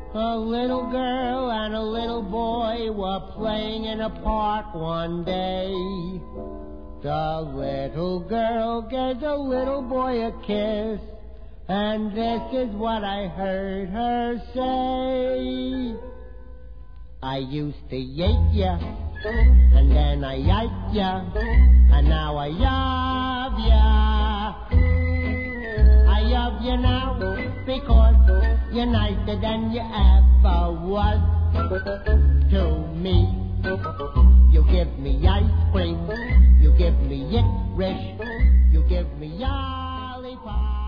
A little girl and a little boy were playing in a park one day. The little girl gave the little boy a kiss, and this is what I heard her say. I used to yate ya, and then I yiked ya, and now I love ya. I love you now because you're nicer than you ever was to me. You give me ice cream, you give me licorice, you give me lollipop.